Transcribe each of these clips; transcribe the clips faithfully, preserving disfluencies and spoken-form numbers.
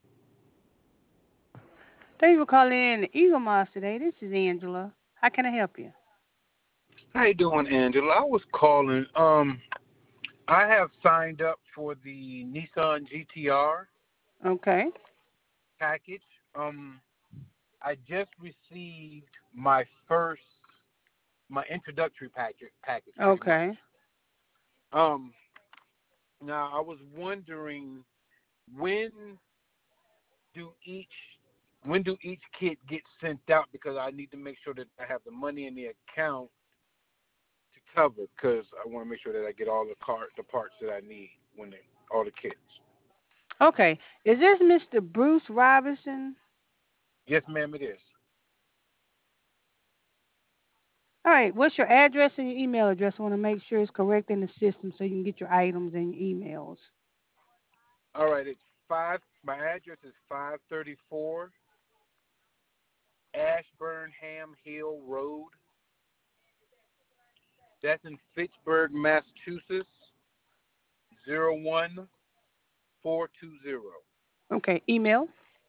Thank you for calling in the Eagle Moss today. This is Angela. How can I help you? How you doing, Angela? I was calling. Um, I have signed up for the Nissan G T R Okay. package. Um, I just received my first, my introductory package, package pretty much. Okay. Um, now I was wondering when do each when do each kit get sent out because I need to make sure that I have the money in the account to cover because I want to make sure that I get all the car the parts that I need when they all the kits. Okay. Is this Mister Bruce Robinson? Yes, ma'am, it is. All right. What's your address and your email address? I want to make sure it's correct in the system so you can get your items and your emails. All right, it's five. My address is five thirty four Ashburnham Hill Road. That's in Fitchburg, Massachusetts. Zero one four two zero. Okay. Email.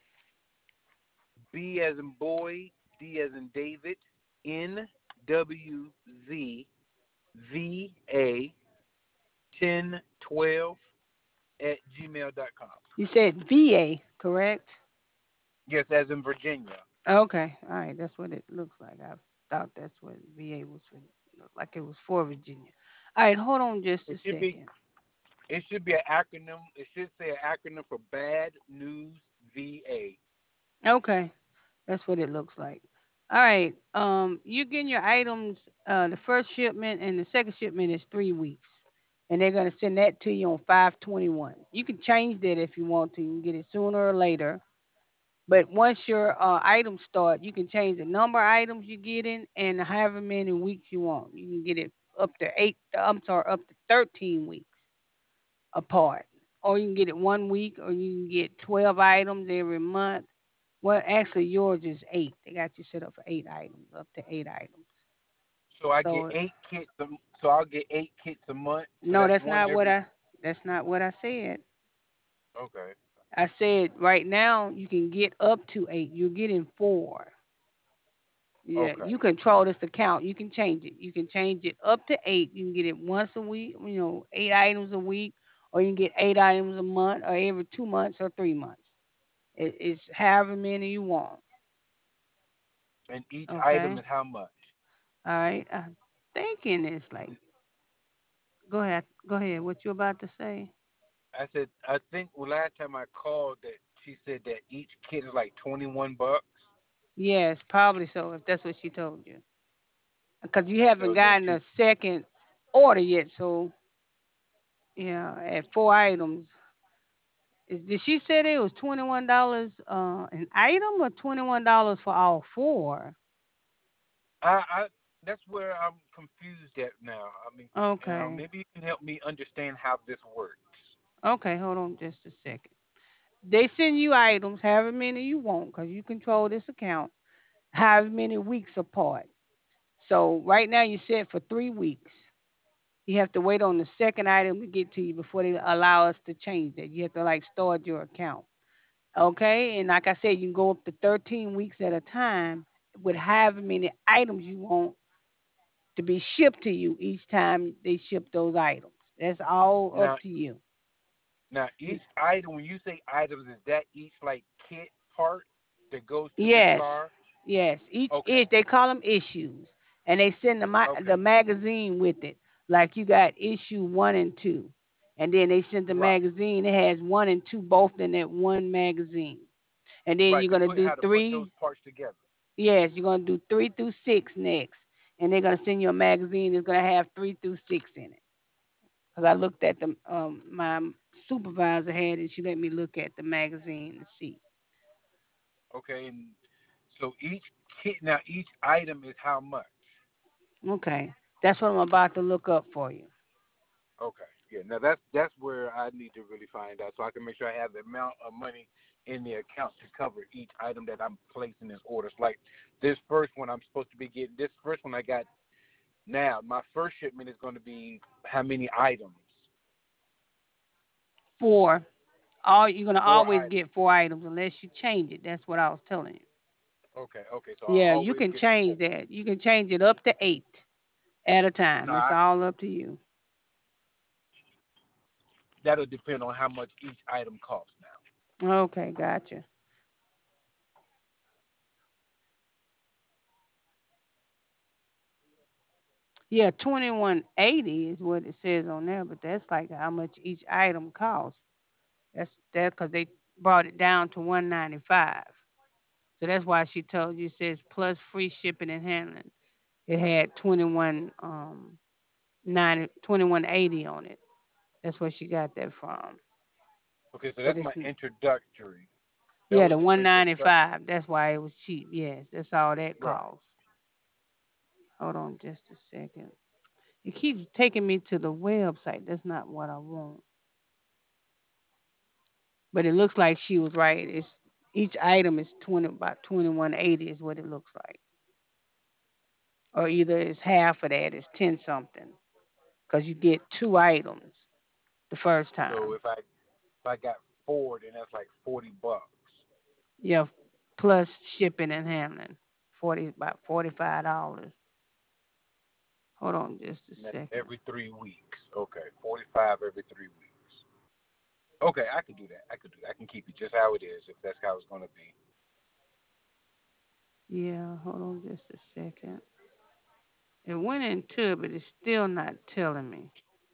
B as in boy, D as in David, N W Z V A ten twelve at gmail dot com. You said V A, correct? Yes, as in Virginia. Okay. All right. That's what it looks like. I thought that's what V A was for. Looked like it was for Virginia. All right. Hold on just a It should be second. it should be an acronym. It should say an acronym for Bad News V A. Okay. That's what it looks like. All right. Um, you're getting your items. Uh, the first shipment and the second shipment is three weeks, and they're gonna send that to you on five twenty-one. You can change that if you want to. You can get it sooner or later. But once your uh, items start, you can change the number of items you get in and however many weeks you want. You can get it up to eight. I'm sorry, up to thirteen weeks apart, or you can get it one week, or you can get twelve items every month. Well, actually, yours is eight. They got you set up for eight items, up to eight items. So I get So eight kits. A, so I'll get eight kits a month. So no, that's that's one not what every. I. That's not what I said. Okay. I said right now you can get up to eight. You're getting four. Yeah, Okay. you control this account. You can change it. You can change it up to eight. You can get it once a week. You know, eight items a week, or you can get eight items a month, or every two months or three months. It, it's however many you want. And each item Okay. is how much? All right. I'm thinking it's like. Go ahead. Go ahead. What you about to say? I said I think well, last time I called that she said that each kit is like twenty one bucks. Yes, probably so. If that's what she told you, because you haven't So that gotten she a second order yet. So yeah, at four items. Is, did she say it was twenty one dollars uh an item or twenty one dollars for all four? I, I that's where I'm confused at now. I mean, uh, Okay. maybe you can help me understand how this works. Okay. Hold on just a second. They send you items, however many you want, because you control this account, however many weeks apart. So right now you set for three weeks. You have to wait on the second item to get to you before they allow us to change it. You have to like start your account. Okay? And like I said, you can go up to thirteen weeks at a time with however many items you want to be shipped to you each time they ship those items. That's all up Now, to you. now each item when you say items, is that each like kit part that goes to this Yes. car? Yes. Each Okay, ish they call them issues. And they send the ma- okay, the magazine with it. Like you got issue one and two. And then they send the right, magazine. It has one and two both in that one magazine. And then right. you're To gonna put do how to put those three. parts together. Yes, you're gonna do three through six next. And they're gonna send you a magazine that's gonna have three through six in it. Because I looked at the um my supervisor had it. She let me look at the magazine to see. Okay, and so each kit now each item is how much? Okay, that's what I'm about to look up for you. Okay. Yeah. Now that's that's where I need to really find out so I can make sure I have the amount of money in the account to cover each item that I'm placing as orders. Like this first one I'm supposed to be getting this first one I got now. My first shipment is going to be how many items? Four, All you're gonna Four always items. get four items unless you change it. That's what I was telling you. Okay, okay. So I Yeah, you always can get four. change that. You can change it up to eight at a No, time. It's I, all up to you. that'll depend on how much each item costs now. Okay, gotcha. Yeah, twenty one eighty is what it says on there, but that's like how much each item costs. That's that because they brought it down to one ninety five. So that's why she told you it says plus free shipping and handling. It had twenty one um ninety twenty one eighty on it. That's where she got that from. Okay, so But that's my it's introductory. That yeah, was the the one ninety introduction. five. That's why it was cheap. Yes, that's all that Right. costs. Hold on just a second. It keeps taking me to the website. That's not what I want. But it looks like she was right. It's each item is twenty about twenty one eighty is what it looks like. Or either it's half of that, it's ten something. Because you get two items the first So time. if I if I got four, then that's like forty bucks, Yeah, plus shipping and handling. Forty about forty five dollars. Hold on just a and that's second. every three weeks. Okay, forty-five every three weeks. Okay, I could do that. I could do that. I can keep it just how it is if that's how it's gonna be. Yeah, hold on just a second. It went into it, but it's still not telling me.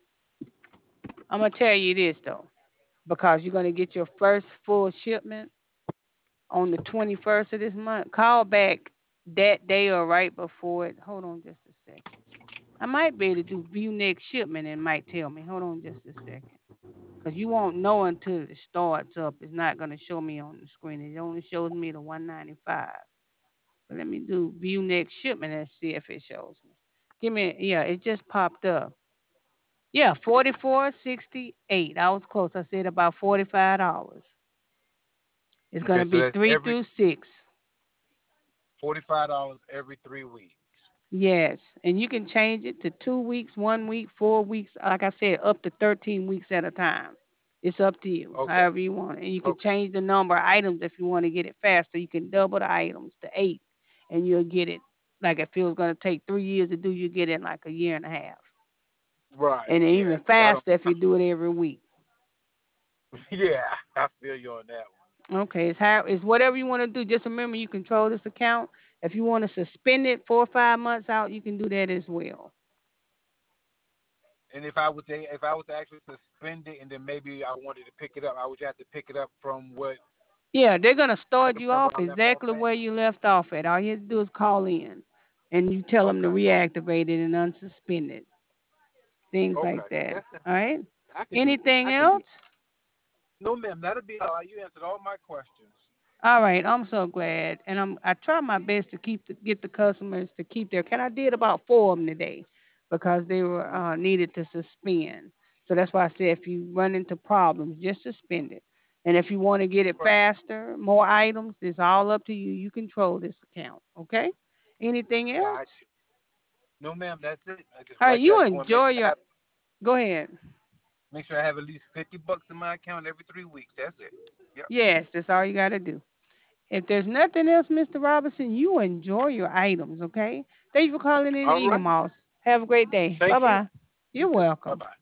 I'm gonna tell you this though, because you're gonna get your first full shipment on the twenty-first of this month. Call back that day or right before it. Hold on just a second. I might be able to do view next shipment and it might tell me. Hold on just a second. Because you won't know until it starts up. It's not going to show me on the screen. It only shows me the one ninety-five. But let me do view next shipment and see if it shows me. Give me, yeah, it just popped up. Yeah, forty-four sixty-eight. I was close. I said about forty-five dollars. It's going Okay, to so be that's three every through six. forty-five dollars every three weeks. Yes, and you can change it to two weeks, one week, four weeks. Like I said, up to thirteen weeks at a time. It's up to you, Okay, however you want it. And you can okay, change the number of items if you want to get it faster. You can double the items to eight, and you'll get it. Like if it was going to take three years to do, you get it in like a year and a half, right, and yeah, even because I don't. faster if you do it every week. Yeah, I feel you on that one. Okay, it's how it's whatever you want to do. Just remember, you control this account. If you want to suspend it four or five months out, you can do that as well. And if I was to, if I was to actually suspend it, and then maybe I wanted to pick it up, I would have to pick it up from what, Yeah, they're gonna like start a you number off I left off exactly at. where you left off at. All you have to do is call in, and you tell them to Okay, reactivate it and unsuspend it. Things okay, like that. that's All right. I can do Anything I can do. else? No, ma'am, that'll be all. You answered all my questions. All right. I'm so glad, and I'm I try my best to keep the, get the customers to keep their. Can I did about four of them today because they were uh, needed to suspend. So that's why I said if you run into problems, just suspend it. And if you want to get it Right. faster, more items, it's all up to you. You control this account. Okay. Anything Got else? you. No, ma'am, that's it. I just All right. like I You just want to make enjoy sure I your. have Go ahead. make sure I have at least fifty bucks in my account every three weeks. That's it. Yep. Yes, that's all you got to do. If there's nothing else, mister Robinson, you enjoy your items, okay? Thank you for calling in All Eagle right. Moss. Have a great day. Bye Thank you. bye. You You're too. Bye welcome. bye.